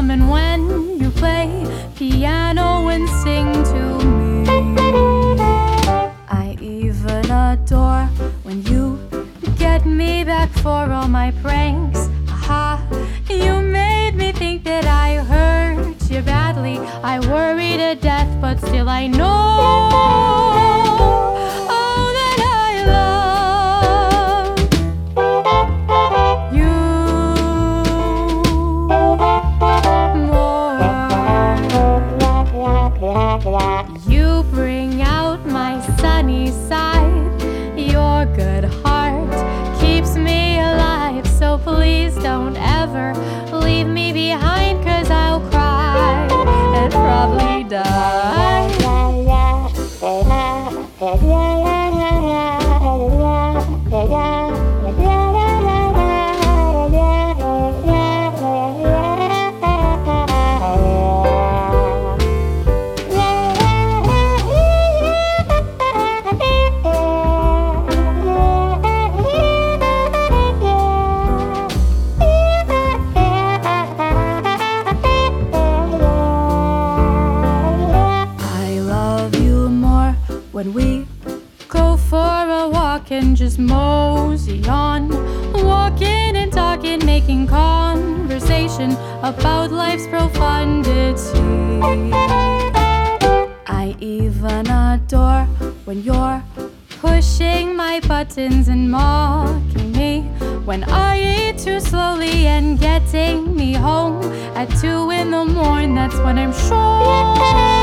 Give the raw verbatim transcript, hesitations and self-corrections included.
and when you play piano and sing to me. I even adore when you get me back for all my pranks. Aha, you made me think that I hurt you badly. I worry to death, but still I know, oh, that I love you more. You bring out my sunny side. Your good heart keeps me alive. So please don't ever leave me behind, 'cause I'll cry and probably die. When we go for a walk and just mosey on, walking and talking, making conversation about life's profundity. I even adore when you're pushing my buttons and mocking me, when I eat too slowly and getting me home at two in the morning. That's when I'm sure